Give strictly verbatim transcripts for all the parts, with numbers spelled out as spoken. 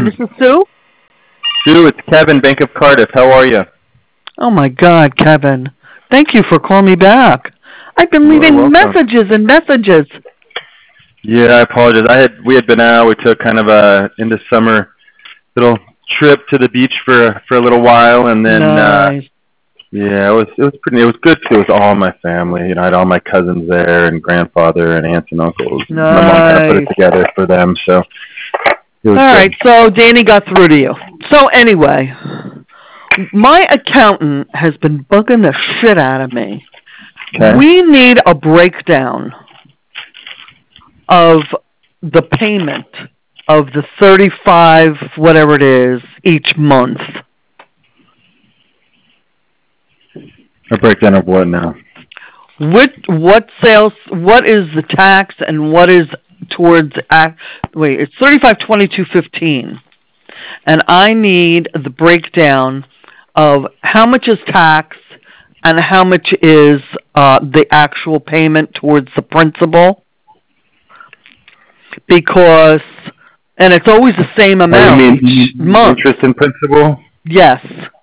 this is Sue. Sue, it's Kevin, Bank of Cardiff. How are you? Oh my God, Kevin! Thank you for calling me back. I've been You're leaving welcome. messages and messages. Yeah, I apologize. I had we had been out. We took kind of a into summer little trip to the beach for for a little while, and then uh, Nice. yeah, it was it was pretty. It was good too. It was all my family. You know, I had all my cousins there, and grandfather, and aunts and uncles. And my mom kind of put it Nice. together for them, so it was All good. right, so Danny got through to you. So anyway, my accountant has been bugging the shit out of me. Okay. We need a breakdown of the payment of the thirty-five, whatever it is, each month. A breakdown of what now? What what sales? What is the tax and what is towards? Act, wait, it's thirty-five twenty-two fifteen, and I need the breakdown of how much is tax and how much is uh, the actual payment towards the principal. Because, and it's always the same amount Oh, you mean each month. interest in principal? Yes.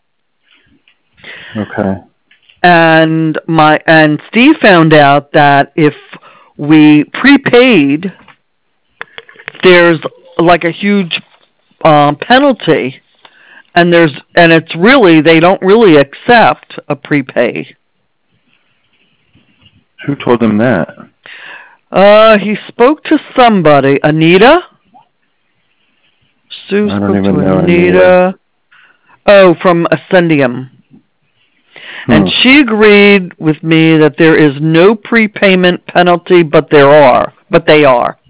Okay. And my and Steve found out that if we prepaid, there's like a huge um, penalty, and there's and it's really they don't really accept a prepay. Who told him that? Uh, he spoke to somebody, Anita. Sue I don't spoke even to know Anita. Oh, from Ascendium. Hmm. And she agreed with me that there is no prepayment penalty, but there are. But they are.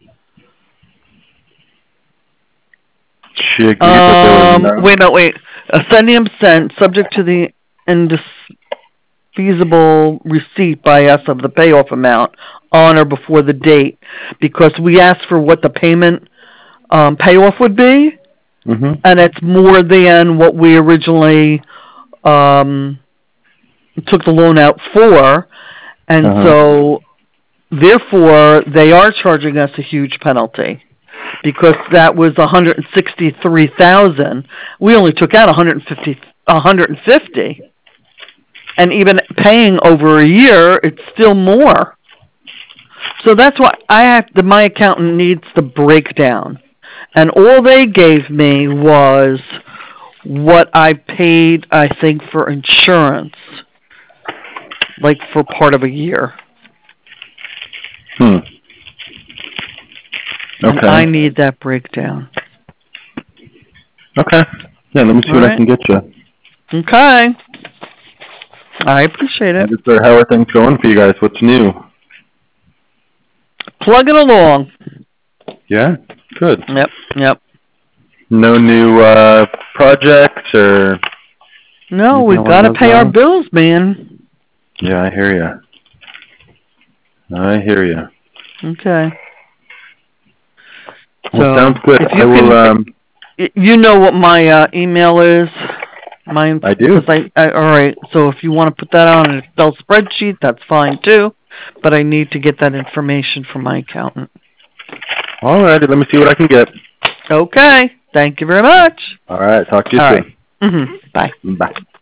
She agreed Um, that there was no... wait, no, wait. Ascendium sent, subject to the indefeasible receipt by us of the payoff amount on or before the date, because we asked for what the payment um, payoff would be, mm-hmm. and it's more than what we originally um, took the loan out for, and uh-huh. so therefore they are charging us a huge penalty because that was one hundred sixty-three thousand. We only took out one hundred fifty, one hundred fifty, and even paying over a year, it's still more. So that's why I have the, my accountant needs the breakdown, and all they gave me was what I paid, I think, for insurance, like for part of a year. Hmm. Okay. And I need that breakdown. Okay. Yeah, let me see all what right. I can get you. Okay. I appreciate it. Sir, how are things going for you guys? What's new? Plugging along. Yeah? Good. Yep, yep. No new uh, projects or... No, we've got to pay our bills, man. Yeah, I hear you. I hear you. Okay. Well, so sounds good. I will... Can, um, you know what my uh, email is? My, I do. I, I, all right, so if you want to put that on an Excel spreadsheet, that's fine too. But I need to get that information from my accountant. All right, let me see what I can get. Okay. Thank you very much. All right, talk to you all soon. Right. Mm-hmm. Bye. Bye.